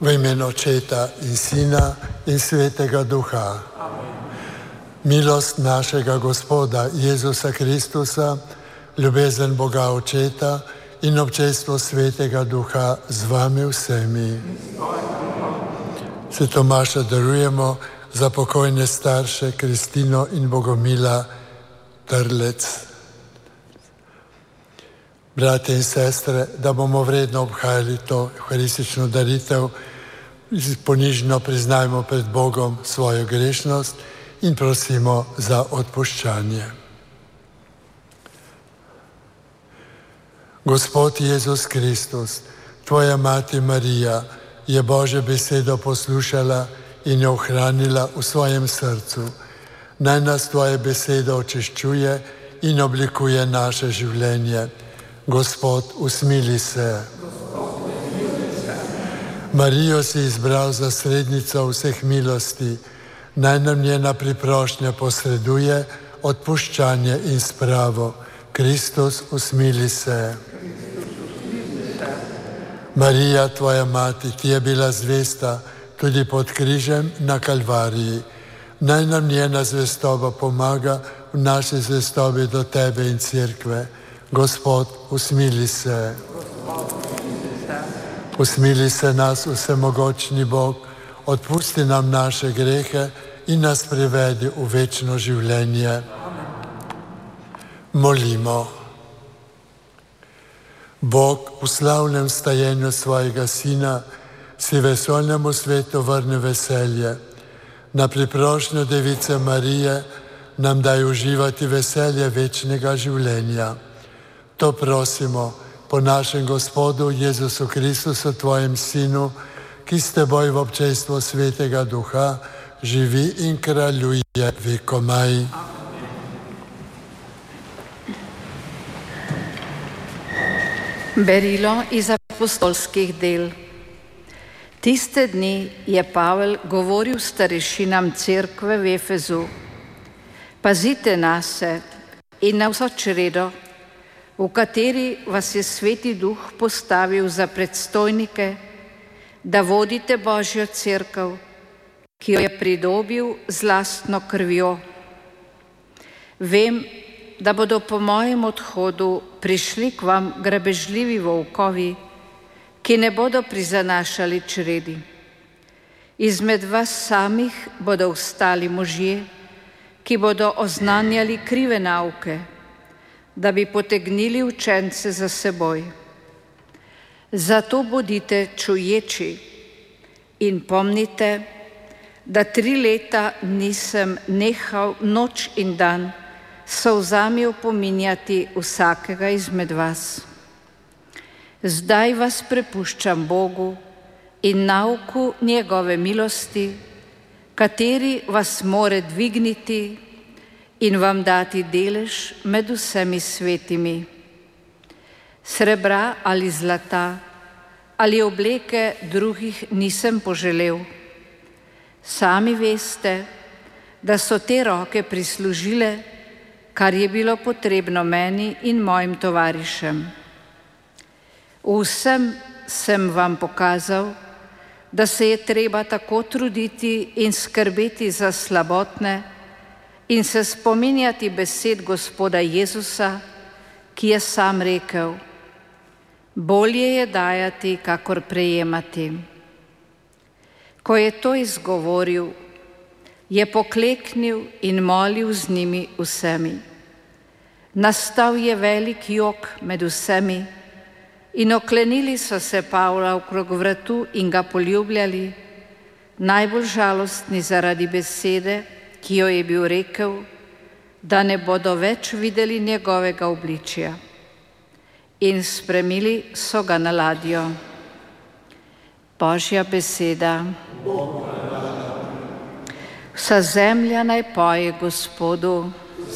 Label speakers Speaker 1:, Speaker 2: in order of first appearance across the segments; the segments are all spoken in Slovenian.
Speaker 1: V imenu Očeta in Sina in Svetega Duha. Milost našega Gospoda Jezusa Kristusa, ljubezen Boga Očeta in občestvo Svetega Duha z vami vsemi. Se Tomaša darujemo za pokojne starše Kristino in Bogomila Trlec. Brate in sestre, da bomo vredno obhajali to evharistično daritev, ponižno priznajmo pred Bogom svojo grešnost in prosimo za odpuščanje. Gospod Jezus Kristus, Tvoja mati Marija je Božjo besedo poslušala in jo ohranila v svojem srcu. Naj nas Tvoja beseda očiščuje in oblikuje naše življenje. Gospod, usmili se. Marijo si izbral za srednico vseh milosti. Naj nam njena priprošnja posreduje odpuščanje in spravo. Kristus, usmili se. Marija, Tvoja mati, Ti je bila zvesta tudi pod križem na Kalvariji. Naj nam njena zvestoba pomaga v naši zvestobi do Tebe in Cerkve. Gospod, usmili se. Usmili se nas, vsemogočni Bog, odpusti nam naše grehe in nas privedi v večno življenje. Molimo. Bog v slavnem stajenju svojega Sina si vesoljnemu svetu vrne veselje. Na priprošnjo Device Marije nam daj uživati veselje večnega življenja. To prosimo po našem Gospodu Jezusu Kristusu, Tvojem Sinu, ki s Teboj v občestvu Svetega Duha živi in kraljuje vekomaj.
Speaker 2: Berilo iz apostolskih del. Tiste dni je Pavel govoril starešinam cerkve v Efezu: Pazite nase in na vso čredo, v kateri vas je Sveti Duh postavil za predstojnike, da vodite Božjo cerkev, ki jo je pridobil z lastno krvjo. Vem, da bodo po mojem odhodu prišli k vam grabežljivi volkovi, ki ne bodo prizanašali čredi. Izmed vas samih bodo vstali možje, ki bodo oznanjali krive nauke, da bi potegnili učence za seboj. Zato bodite čuječi in pomnite, da 3 leta nisem nehal noč in dan s solzami opominjati vsakega izmed vas. Zdaj vas prepuščam Bogu in nauku njegove milosti, kateri vas more dvigniti in vam dati delež med vsemi svetimi. Srebra ali zlata ali obleke drugih nisem poželel. Sami veste, da so te roke prislužile, kar je bilo potrebno meni in mojim tovarišem. Vsem sem vam pokazal, da se je treba tako truditi in skrbeti za slabotne in se spominjati besed Gospoda Jezusa, ki je sam rekel: bolje je dajati, kakor prejemati. Ko je to izgovoril, je pokleknil in molil z njimi vsemi. Nastal je velik jok med vsemi in oklenili so se Pavla okrog vratu in ga poljubljali, najbolj žalostni zaradi besede, ki jo je bil rekel, da ne bodo več videli njegovega obličja. In spremili so ga na ladjo. Božja beseda. Vsa zemlja naj poje Gospodu.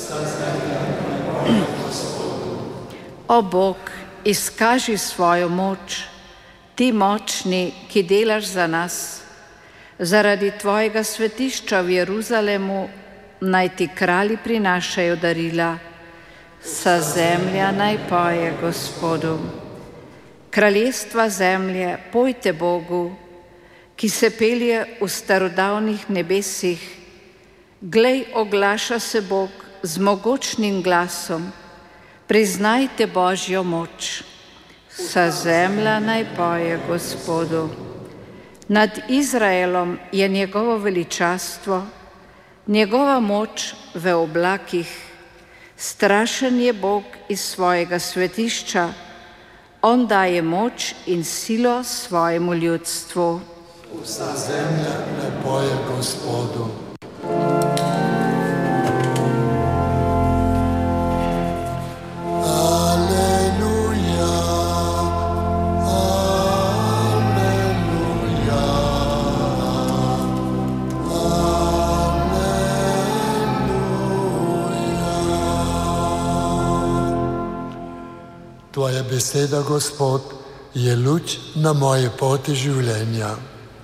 Speaker 2: O Bog, izkaži svojo moč, Ti močni, ki delaš za nas. Zaradi Tvojega svetišča v Jeruzalemu naj Ti kralji prinašajo darila. Vsa zemlja naj poje Gospodu. Kraljestva zemlje, pojte Bogu, ki se pelje v starodavnih nebesih. Glej, oglaša se Bog z mogočnim glasom, priznajte Božjo moč. Vsa zemlja naj poje Gospodu. Nad Izraelom je njegovo veličastvo, njegova moč v oblakih. Strašen je Bog iz svojega svetišča, on daje moč in silo svojemu ljudstvu.
Speaker 1: Vsa zemlja naj poje Gospodu. Tvoja beseda, Gospod, je luč na moji poti življenja.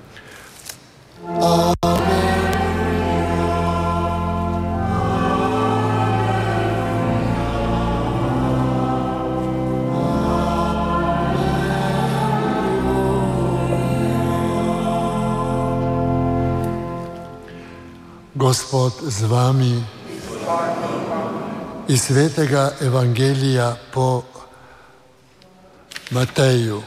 Speaker 1: Gospod z vami. Iz svetega evangelija po Mateju.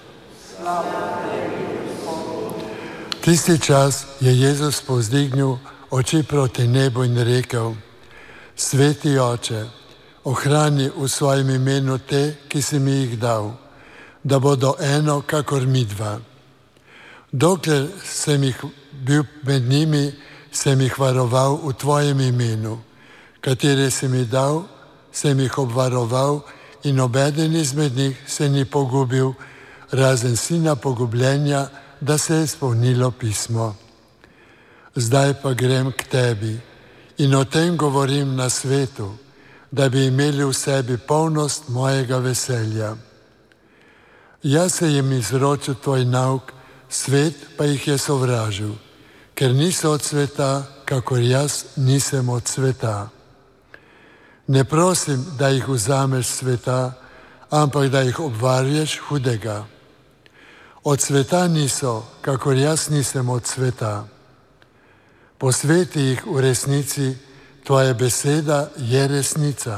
Speaker 1: Tisti čas je Jezus povzdignil oči proti nebu in rekel: Sveti Oče, ohrani v svojem imenu te, ki si mi jih dal, da bodo eno, kakor midva. Dokler sem jih bil med njimi, sem jih varoval v tvojem imenu, katere si mi dal, sem jih obvaroval in nobeden izmed njih se ni pogubil, razen sina pogubljenja, da se je izpolnilo pismo. Zdaj pa grem k tebi in o tem govorim na svetu, da bi imeli v sebi polnost mojega veselja. Jaz se jim izročil tvoj nauk, svet pa jih je sovražil, ker niso od sveta, kakor jaz nisem od sveta. Ne prosim, da jih vzameš sveta, ampak da jih obvarješ hudega. Od sveta niso, kakor jaz nisem od sveta. Posveti jih v resnici, tvoja beseda je resnica.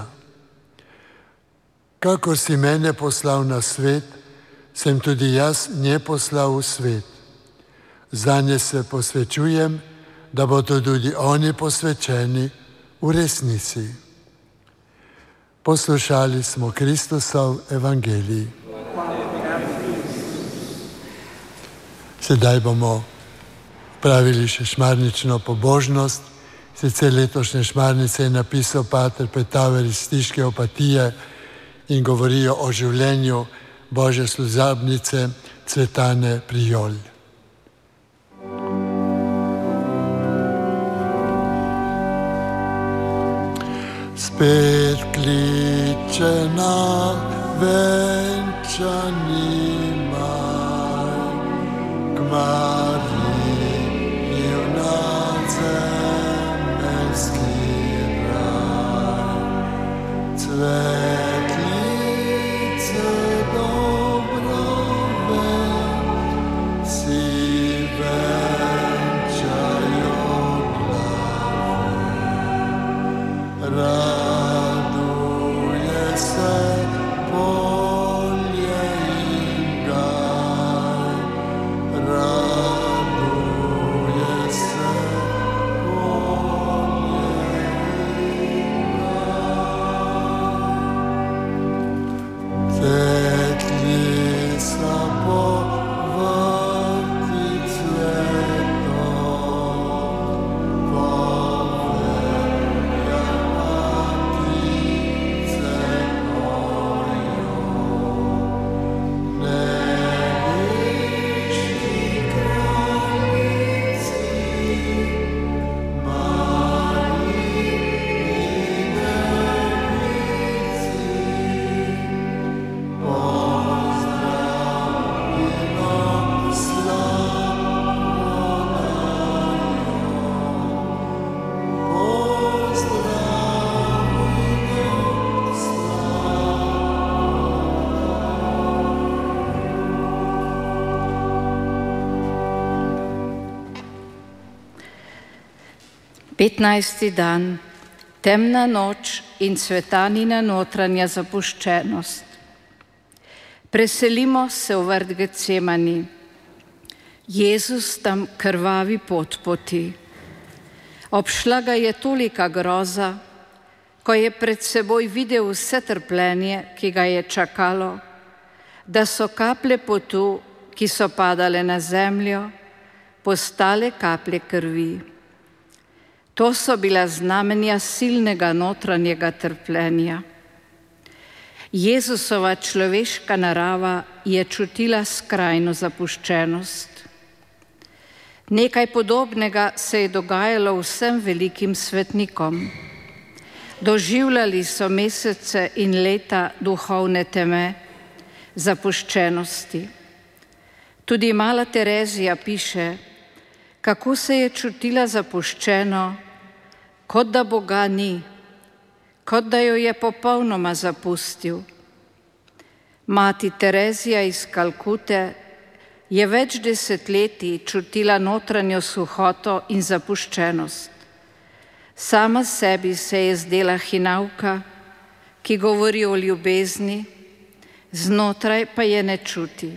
Speaker 1: Kakor si mene poslal na svet, sem tudi jaz nje poslal v svet. Zanje se posvečujem, da bodo tudi oni posvečeni v resnici. Poslušali smo Kristusov evangelij. Sedaj bomo pravili še šmarnično pobožnost. Sicer letošnje šmarnice je napisal pater Petaver iz Stiške Opatije in govorijo o življenju Božje služabnice Cvetane Prijol. Spet kliče na venčani maj, k Mariji v nadzemeljski raj. Cvetlice dobrove si venčajo glave.
Speaker 2: 15. dan, temna noč in Cvetanina notranja zapuščenost. Preselimo se v vrt Getsemani. Jezus tam krvavi pot poti. Obšla ga je tolika groza, ko je pred seboj videl vse trpljenje, ki ga je čakalo, da so kaplje potu, ki so padale na zemljo, postale kaplje krvi. To so bila znamenja silnega notranjega trpljenja. Jezusova človeška narava je čutila skrajno zapuščenost. Nekaj podobnega se je dogajalo vsem velikim svetnikom. Doživljali so mesece in leta duhovne teme, zapuščenosti. Tudi mala Terezija piše, kako se je čutila zapuščeno, kot da Boga ni, kot da jo je popolnoma zapustil. Mati Terezija iz Kalkute je več desetletij čutila notranjo suhoto in zapuščenost. Sama sebi se je zdela hinavka, ki govori o ljubezni, znotraj pa je ne čuti.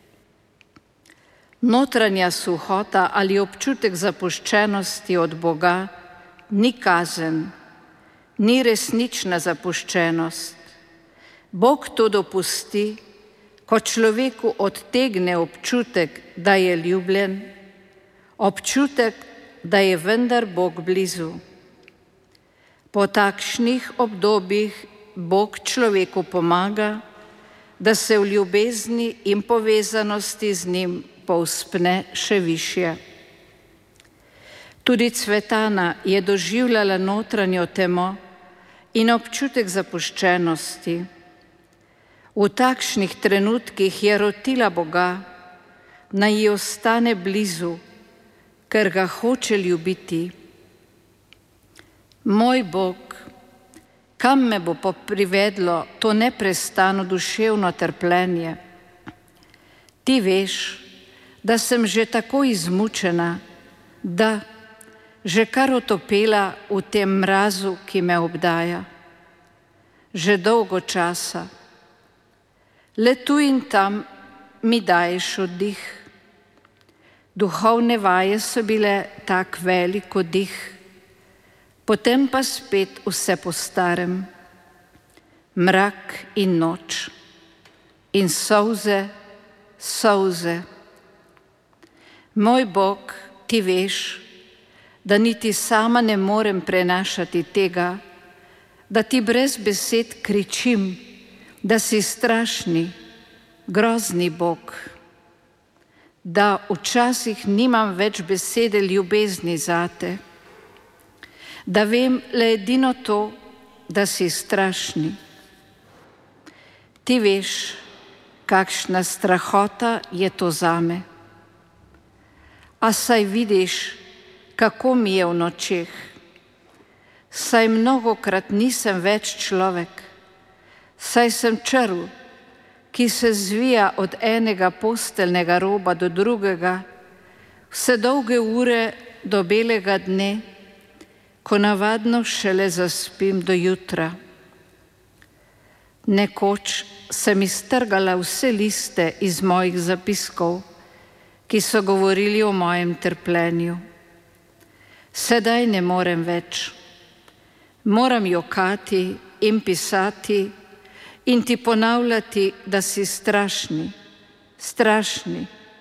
Speaker 2: Notranja suhota ali občutek zapuščenosti od Boga ni kazen, ni resnična zapuščenost. Bog to dopusti, ko človeku odtegne občutek, da je ljubljen, občutek, da je vendar Bog blizu. Po takšnih obdobjih Bog človeku pomaga, da se v ljubezni in povezanosti z njim povzpne še višje. Tudi Cvetana je doživljala notranjo temo in občutek zapuščenosti. V takšnih trenutkih je rotila Boga, naj ji ostane blizu, ker ga hoče ljubiti. Moj Bog, kam me bo privedlo to neprestano duševno trpljenje? Ti veš, da sem že tako izmučena, da že kar otopela v tem mrazu, ki me obdaja. Že dolgo časa. Le tu in tam mi daješ oddih. Duhovne vaje so bile tak velik oddih, potem pa spet vse po starem. Mrak in noč in solze, solze. Moj Bog, ti veš, da niti sama ne morem prenašati tega, da ti brez besed kričim, da si strašni, grozni Bog, da včasih nimam več besede ljubezni zate, da vem le edino to, da si strašni. Ti veš, kakšna strahota je to zame. A saj vidiš, kako mi je v nočeh. Saj mnogokrat nisem več človek. Saj sem črv, ki se zvija od enega posteljnega roba do drugega, vse dolge ure do belega dne, ko navadno šele zaspim do jutra. Nekoč sem iztrgala vse liste iz mojih zapiskov, ki so govorili o mojem trpljenju. Sedaj ne morem več. Moram jokati in pisati in ti ponavljati, da si strašni, strašni.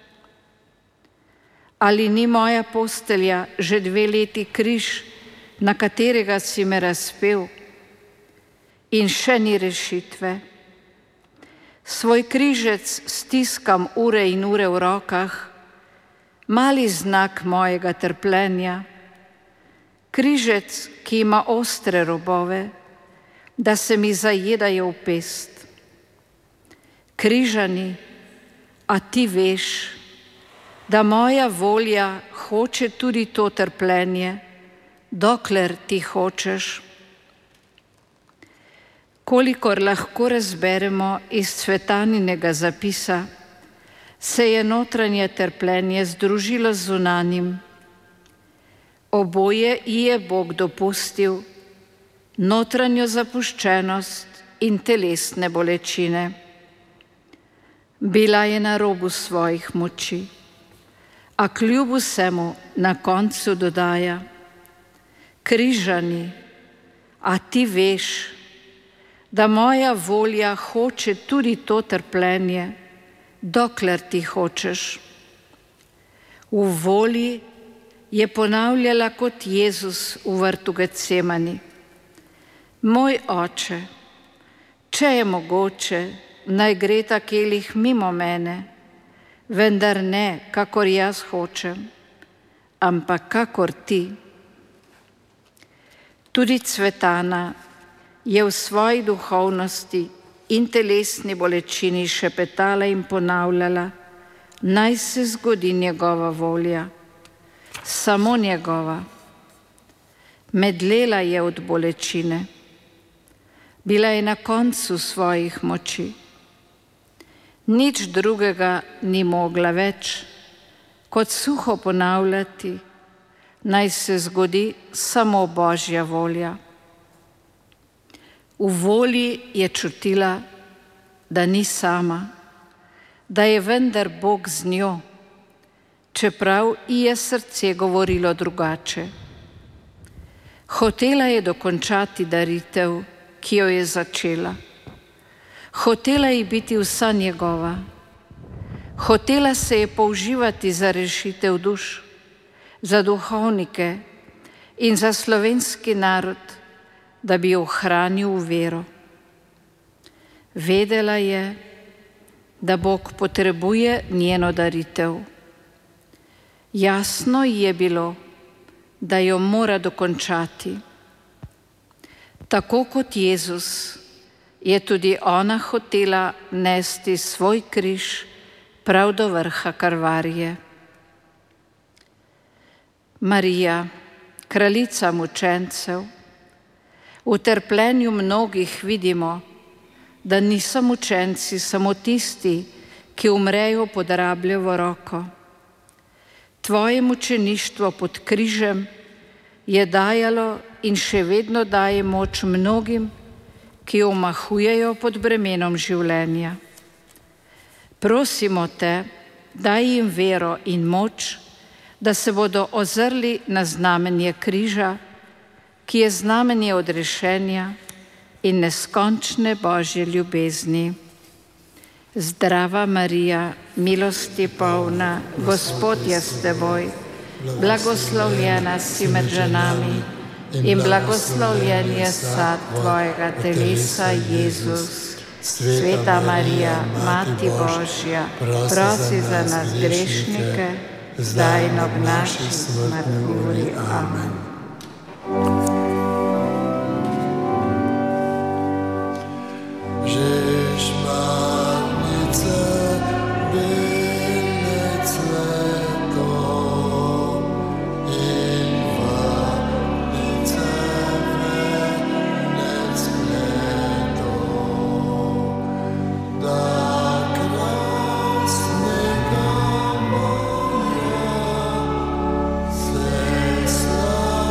Speaker 2: Ali ni moja postelja že 2 leti križ, na katerega si me razpel, in še ni rešitve? Svoj križec stiskam ure in ure v rokah, mali znak mojega trpljenja, križec, ki ima ostre robove, da se mi zajedajo v pest. Križani, a ti veš, da moja volja hoče tudi to trpljenje, dokler ti hočeš. Kolikor lahko razberemo iz Cvetaninega zapisa, se je notranje trpljenje združilo z zunanjim. Oboje ji je Bog dopustil, notranjo zapuščenost in telesne bolečine. Bila je na robu svojih moči, a kljub vsemu na koncu dodaja: križani, a ti veš, da moja volja hoče tudi to trpljenje, dokler ti hočeš. V volji je ponavljala kot Jezus v vrtu Getsemani: moj oče, če je mogoče, naj gre ta kelih mimo mene, vendar ne, kakor jaz hočem, ampak kakor ti. Tudi Cvetana je v svoji duhovnosti in telesni bolečini šepetala in ponavljala: naj se zgodi njegova volja, samo njegova. Medlela je od bolečine. Bila je na koncu svojih moči. Nič drugega ni mogla več, kot suho ponavljati: naj se zgodi samo Božja volja. V volji je čutila, da ni sama, da je vendar Bog z njo, čeprav ji je srce govorilo drugače. Hotela je dokončati daritev, ki jo je začela. Hotela je biti vsa njegova. Hotela se je použivati za rešitev duš, za duhovnike in za slovenski narod, da bi ohranil vero. Vedela je, da Bog potrebuje njeno daritev. Jasno ji je bilo, da jo mora dokončati. Tako kot Jezus je tudi ona hotela nesti svoj križ prav do vrha Kalvarije. Marija, kraljica mučencev, v trpljenju mnogih vidimo, da niso mučenci samo tisti, ki umrejo pod rabljevo roko. Tvoje mučeništvo pod križem je dajalo in še vedno daje moč mnogim, ki omahujejo pod bremenom življenja. Prosimo te, daj jim vero in moč, da se bodo ozrli na znamenje križa, ki je znamenje odrešenja in neskončne Božje ljubezni. Zdrava Marija, milosti polna, Gospod je s teboj, blagoslovljena si med ženami in blagoslovljen je sad tvojega telesa, Jezus. Sveta Marija, Mati Božja, prosi za nas grešnike, zdaj in ob naši smrtni uri. Amen.
Speaker 1: Slow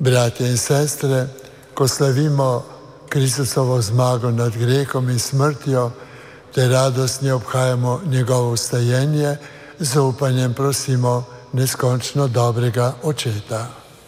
Speaker 1: Bratje in sestre, ko slavimo Kristusovo zmago nad grehom in smrtjo, te radostno obhajamo njegovo vstajenje, z upanjem prosimo neskončno dobrega Očeta.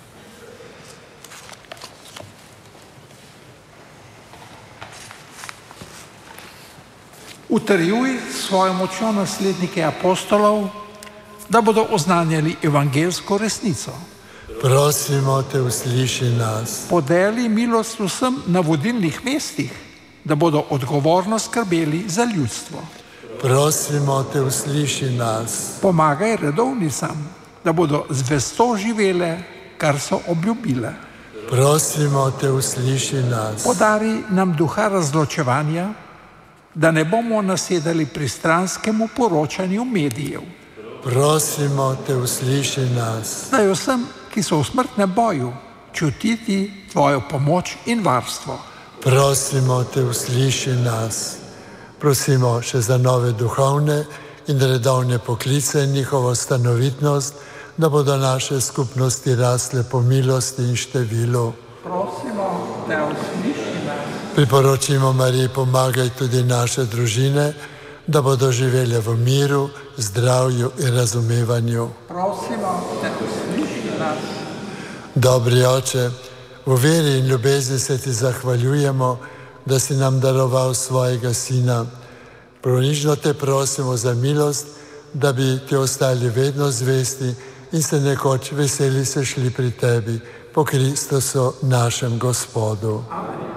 Speaker 3: Utrjuj svojo močjo naslednike apostolov, da bodo oznanjali evangeljsko resnico.
Speaker 1: Prosimo te, usliši nas.
Speaker 3: Podeli milost vsem na vodilnih mestih, da bodo odgovorno skrbeli za ljudstvo.
Speaker 1: Prosimo te, usliši nas.
Speaker 3: Pomagaj redovnicam, da bodo zvesto živele, kar so obljubile.
Speaker 1: Prosimo te, usliši nas.
Speaker 3: Podari nam duha razločevanja, da ne bomo nasedali pristranskemu poročanju medijev.
Speaker 1: Prosimo te, usliši nas.
Speaker 3: Daj vsem, ki so v smrtnem boju, čutiti tvojo pomoč in varstvo.
Speaker 1: Prosimo te, usliši nas. Prosimo še za nove duhovne in redovne poklice in njihovo stanovitnost, da bodo naše skupnosti rasle po milosti in številu.
Speaker 3: Prosimo te, usliši nas.
Speaker 1: Priporočimo Mariji, pomagaj tudi naše družine, da bodo živele v miru, zdravju in razumevanju.
Speaker 3: Prosimo te, usliši nas.
Speaker 1: Dobri Oče, v veri in ljubezni se ti zahvaljujemo, da si nam daroval svojega Sina. Pronično te prosimo za milost, da bi ti ostali vedno zvesti in se nekoč veseli se šli pri tebi, po Kristusu našem Gospodu.
Speaker 3: Amen.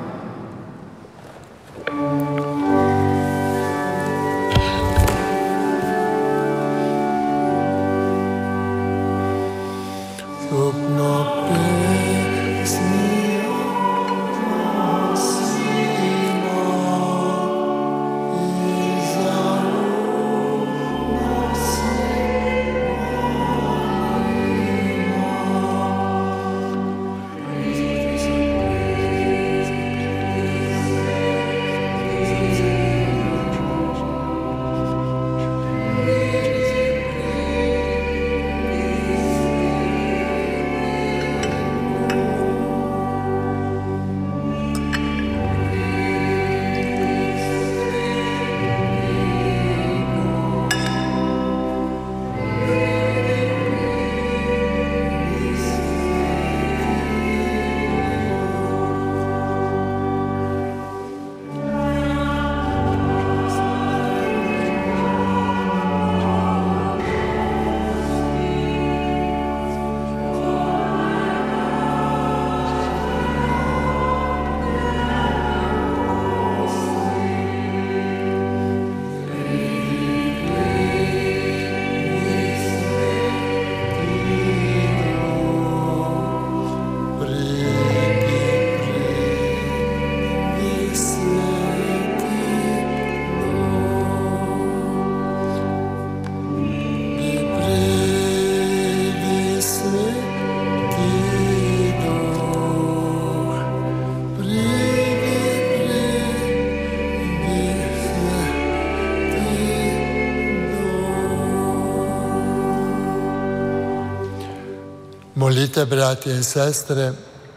Speaker 1: Molite, bratje in sestre,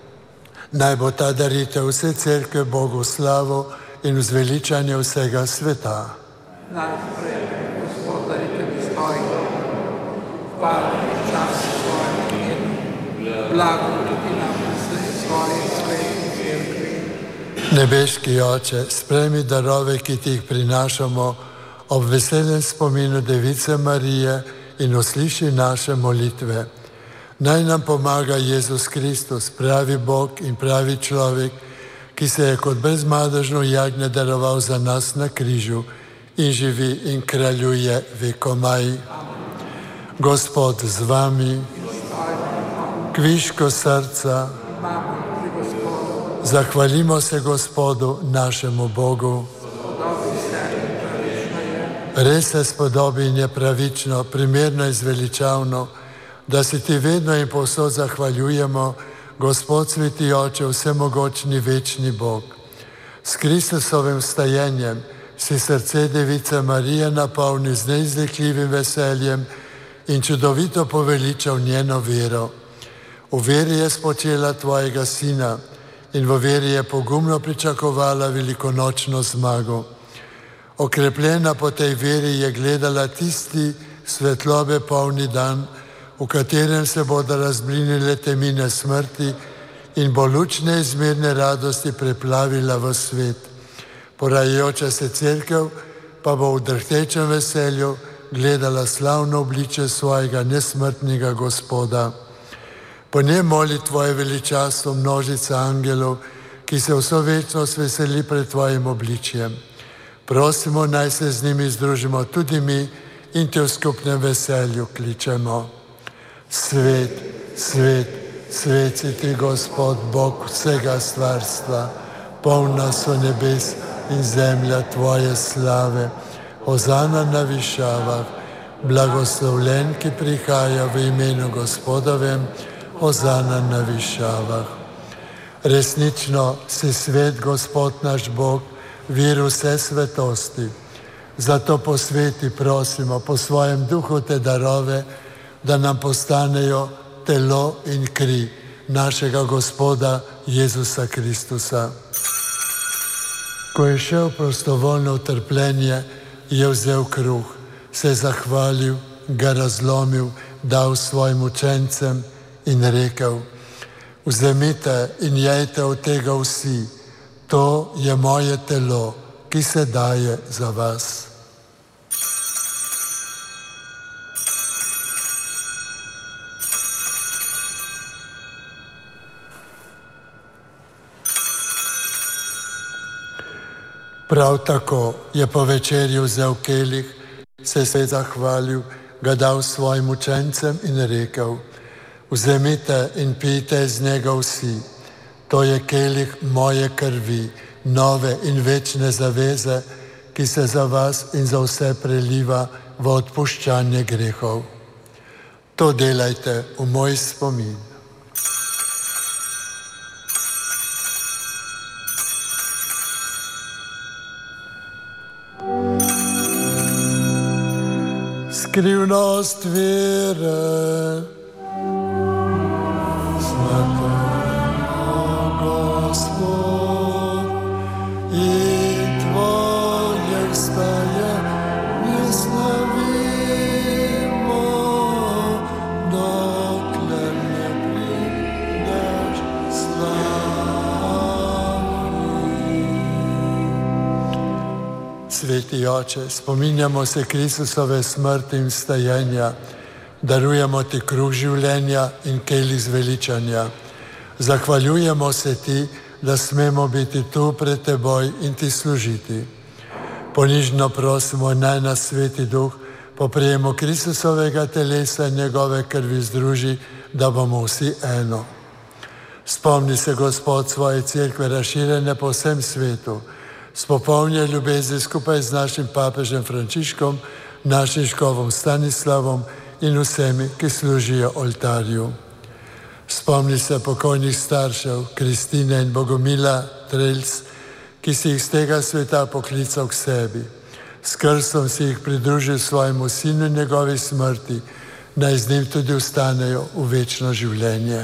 Speaker 1: naj bo ta daritev vse cerkve Bogu slavo in vzveličanje vsega sveta.
Speaker 3: Najprej, Gospod, darite mi svoj, hvala in čas svojem imenu, blago tudi nam vse svoje svete cerkve.
Speaker 1: Nebeški Oče, sprejmi darove, ki ti jih prinašamo, ob veselem spominu Device Marije in usliši naše molitve. Naj nam pomaga Jezus Kristus, pravi Bog in pravi človek, ki se je kot brezmadežno jagnje daroval za nas na križu in živi in kraljuje vekomaj. Gospod z vami, kviško srca, zahvalimo se Gospodu, našemu Bogu. Res se spodobi in je pravično, primerno in zveličavno, da si ti vedno in povsod zahvaljujemo, Gospod sveti Oče, vsemogočni večni Bog. S Kristusovim vstajenjem si srce Device Marije napolnil z neizrekljivim veseljem in čudovito poveličal njeno vero. V veri je spočela tvojega sina in v veri je pogumno pričakovala velikonočno zmago. Okrepljena po tej veri je gledala tisti svetlobe polni dan, v katerem se bodo razblinile temine smrti in bo luč neizmerne radosti preplavila v svet. Porajajoča se cerkev pa bo v drhtečem veselju gledala slavno obličje svojega nesmrtnega Gospoda. Po njej moli tvoje veličastvo množica angelov, ki se vso večnost veseli pred tvojim obličjem. Prosimo, naj se z njimi združimo tudi mi in te v skupnem veselju kličemo. Svet, svet, svet si ti, Gospod, Bog vsega stvarstva, polna so nebes in zemlja tvoje slave. Hozana na višavah, blagoslovljen, ki prihaja v imenu Gospodovem, hozana na višavah. Resnično si svet, Gospod naš Bog, vir vse svetosti. Zato po sveti prosimo, po svojem duhu te darove, da nam postanejo telo in kri našega Gospoda Jezusa Kristusa. Ko je šel prostovoljno v trpljenje, je vzel kruh, se zahvalil, ga razlomil, dal svojim učencem in rekel: vzemite in jejte od tega vsi, to je moje telo, ki se daje za vas. Prav tako je po večerji vzel kelih, se zahvalil, ga dal svojim učencem in rekel: vzemite in pijte iz njega vsi, to je kelih moje krvi, nove in večne zaveze, ki se za vas in za vse preliva v odpuščanje grehov. To delajte v moj spomin. Skrivnost vere. Svetlo Gospod in tvoje staje ne slavimo, dokler ne prideš slavi. Sveti Oče, spominjamo se Kristusove smrti in vstajenja, darujemo ti kruh življenja in kelih zveličanja. Zahvaljujemo se ti, da smemo biti tu pred teboj in ti služiti. Ponižno prosimo, naj nas Sveti Duh po prejemu Kristusovega telesa in njegove krvi združi, da bomo vsi eno. Spomni se, Gospod, svoje cerkve razširjene po vsem svetu, s popolnje ljubezni skupaj z našim papežem Frančiškom, našim škovom Stanislavom in vsemi, ki služijo oltarju. Spomni se pokojnih staršev Kristine in Bogomila Trelc, ki si jih z tega sveta poklical k sebi. S krstom si jih pridružil svojemu sinu in njegovi smrti, naj z njim tudi ostanejo v večno življenje.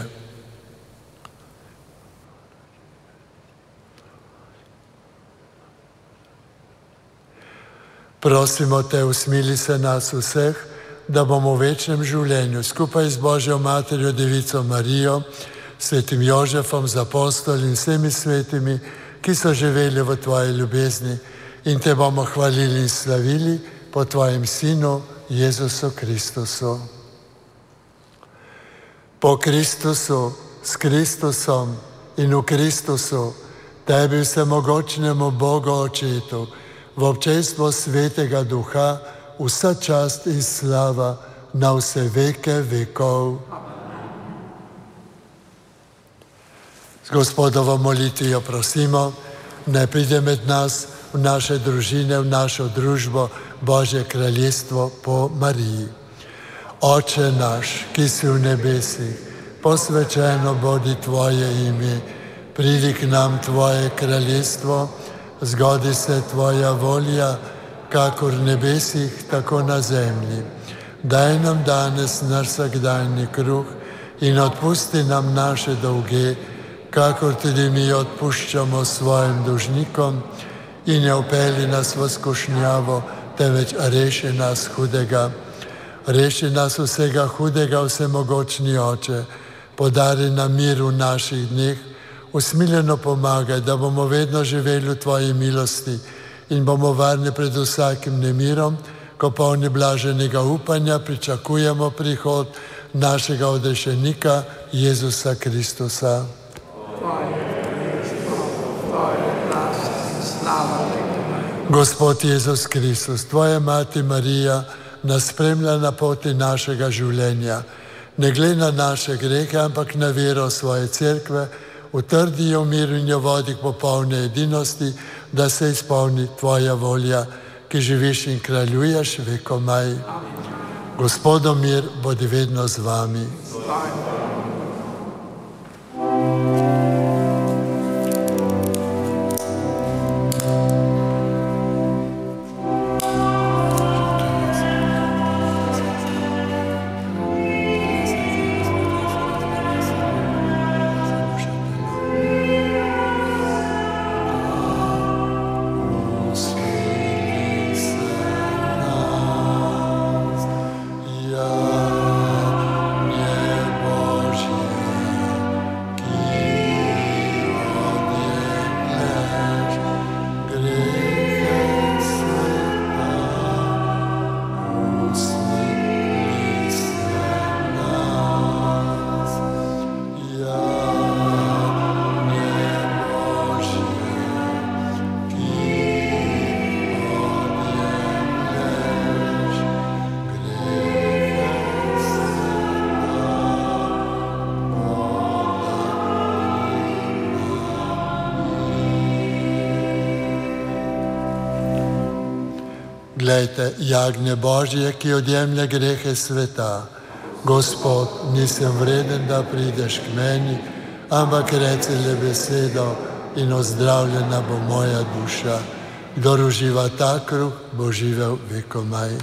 Speaker 1: Prosimo te, usmili se nas vseh, da bomo v večnem življenju skupaj z Božjo Materjo Devico Marijo, svetim Jožefom z apostoli in vsemi svetimi, ki so živeli v tvoji ljubezni, in te bomo hvalili in slavili po tvojem Sinu Jezusu Kristusu. Po Kristusu, s Kristusom in v Kristusu, tebi vsemogočnemu Bogu Očetu, v občestvu Svetega Duha, vsa čast in slava na vse veke vekov. Z Gospodovo molitvijo prosimo, naj pride med nas, v naše družine, v našo družbo, Božje kraljestvo po Mariji. Oče naš, ki si v nebesih, posvečeno bodi tvoje ime, pridi k nam tvoje kraljestvo, zgodi se tvoja volja, kakor v nebesih, tako na zemlji. Daj nam danes naš vsakdanji kruh in odpusti nam naše dolge, kakor tudi mi odpuščamo svojim dolžnikom, in ne vpelji nas v skušnjavo, temveč reši nas hudega. Reši nas vsega hudega, vsemogočni Oče, podari nam mir v naših dneh, usmiljeno pomagaj, da bomo vedno živeli v Tvoji milosti in bomo varni pred vsakim nemirom, ko polni blaženega upanja pričakujemo prihod našega odrešenika Jezusa Kristusa. Gospod Jezus Kristus, Tvoja mati Marija nas spremlja na poti našega življenja. Ne glede na naše grehe, ampak na vero svoje cerkve, utrdi jo v miru in jo vodi k popolne edinosti, da se izpolni Tvoja volja, ki živiš in kraljuješ vekomaj. Gospodov mir bodi vedno z vami. Glejte, jagnje Božje, ki odjemlje grehe sveta. Gospod, nisem vreden, da prideš k meni, ampak reci le besedo in ozdravljena bo moja duša. Kdor uživa ta kruh, bo živel vekomaj.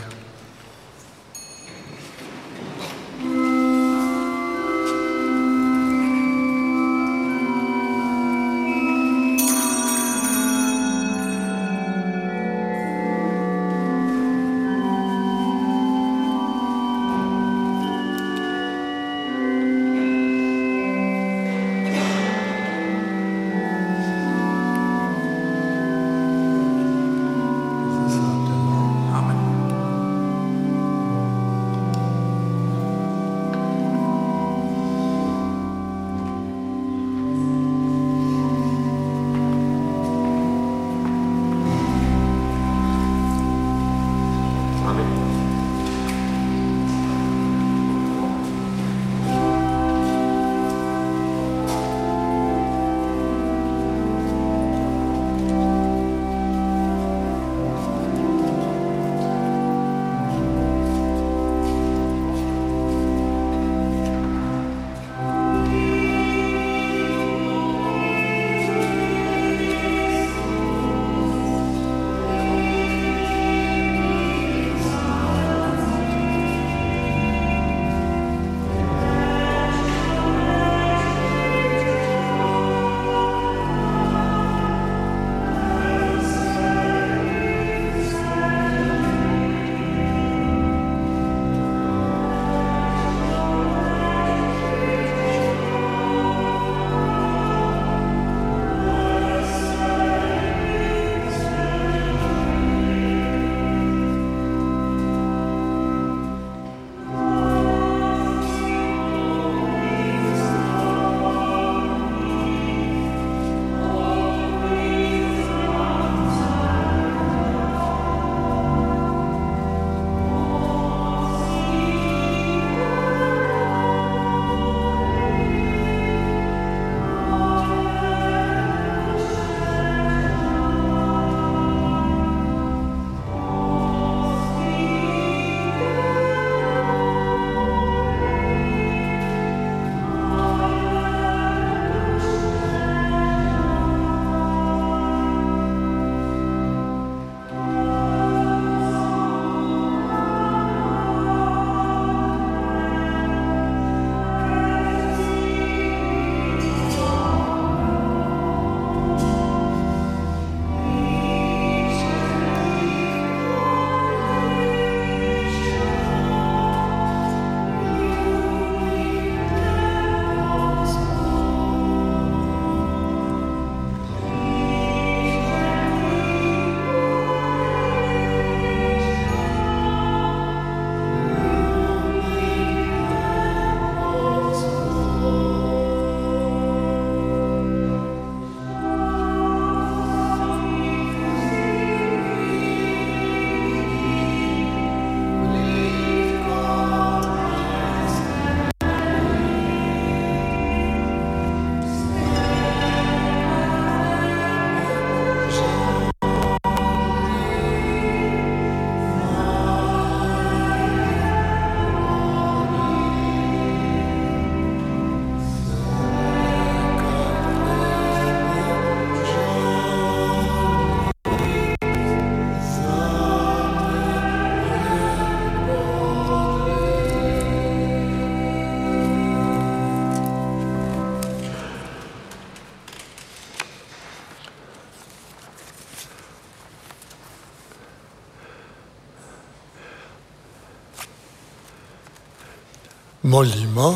Speaker 1: Molimo.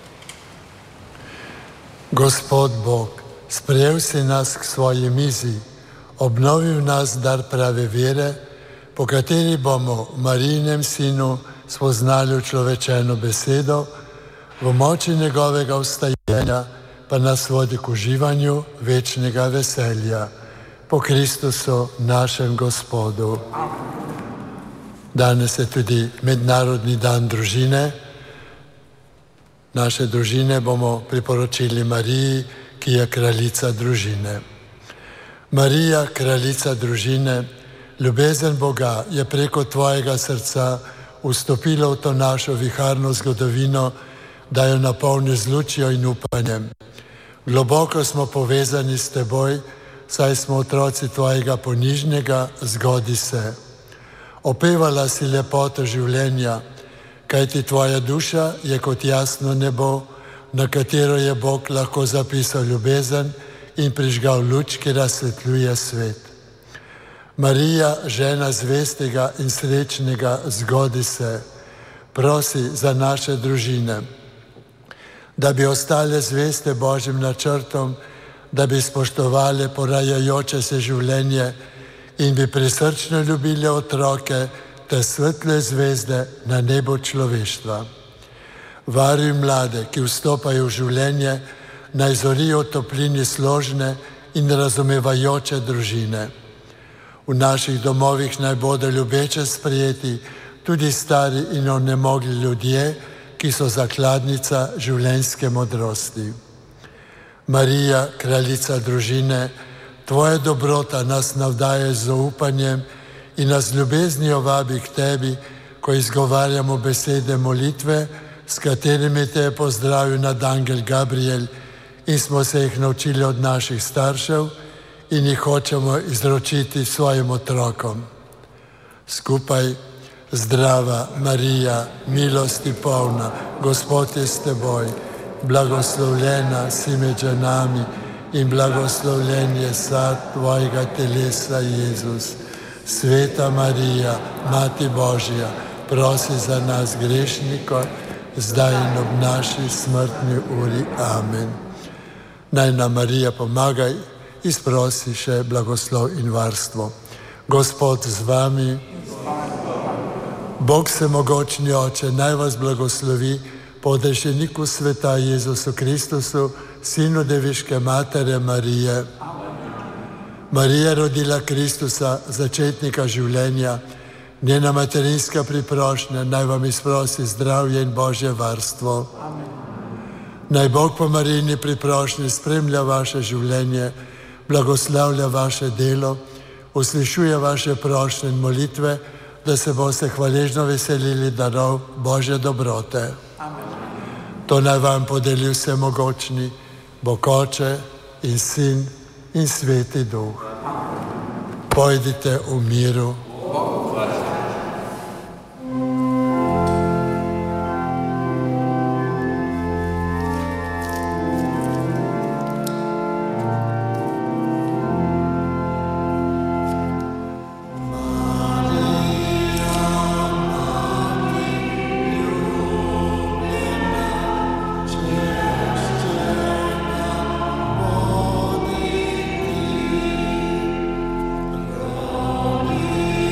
Speaker 1: Gospod Bog, sprejel si nas k svoji mizi, obnovil nas dar prave vere, po kateri bomo v Marijinem sinu spoznali učlovečeno besedo, v moči njegovega vstajanja pa nas vodi k uživanju večnega veselja. Po Kristusu našem Gospodu. Danes je tudi Mednarodni dan družine. Naše družine bomo priporočili Mariji, ki je kraljica družine. Marija, kraljica družine, ljubezen Boga je preko tvojega srca vstopila v to našo viharno zgodovino, da jo napolni z lučjo in upanjem. Globoko smo povezani s teboj, saj smo otroci tvojega ponižnega, zgodi se. Opevala si lepoto življenja, kajti tvoja duša je kot jasno nebo, na katero je Bog lahko zapisal ljubezen in prižgal luč, ki razsvetljuje svet. Marija, žena zvestega in srečnega, zgodi se, prosi za naše družine, da bi ostale zveste Božjim načrtom, da bi spoštovali porajajoče se življenje in bi prisrčno ljubili otroke te svetle zvezde na nebu človeštva. Varuj mlade, ki vstopajo v življenje, naj zorijo v toplini složne in razumevajoče družine. V naših domovih naj bodo ljubeče sprejeti tudi stari in onemogli ljudje, ki so zakladnica življenjske modrosti. Marija, kraljica družine, tvoja dobrota nas navdaja z zaupanjem in nas ljubeznijo vabi k tebi, ko izgovarjamo besede molitve, s katerimi te je pozdravil nadangel Gabriel in smo se jih naučili od naših staršev in jih hočemo izročiti svojim otrokom. Skupaj: Zdrava Marija, milosti polna, Gospod je s teboj, blagoslovljena si med ženami in blagoslovljen je sad tvojega telesa, Jezus. Sveta Marija, Mati Božja, prosi za nas grešnikov, zdaj in ob naši smrtni uri. Amen. Naj nam Marija pomaga, izprosi še blagoslov in varstvo. Gospod z vami, Bog vsemogočni Oče, naj vas blagoslovi po odrešeniku sveta Jezusu Kristusu, Sinu Deviške Matere Marije. Marija rodila Kristusa, začetnika življenja, njena materinska priprošnja naj vam izprosi zdravje in Božje varstvo. Naj Bog po Marijini priprošnji spremlja vaše življenje, blagoslavlja vaše delo, uslišuje vaše prošnje in molitve, da se boste hvaležno veselili darov Božje dobrote. To naj vam podeli vsemogočni Bog Oče in Sin in Sveti Duh. Pojdite v miru.
Speaker 4: Amen.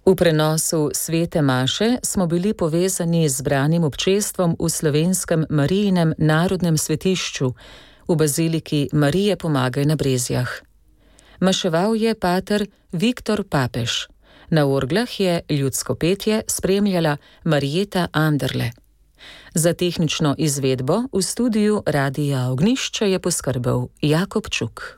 Speaker 4: V prenosu svete maše smo bili povezani z zbranim občestvom v slovenskem Marijinem narodnem svetišču v baziliki Marije Pomagaj na Brezjah. Maševal je pater Viktor Papež. Na orglah je ljudsko petje spremljala Marjeta Anderle. Za tehnično izvedbo v studiu Radia Ognjišče je poskrbel Jakob Čuk.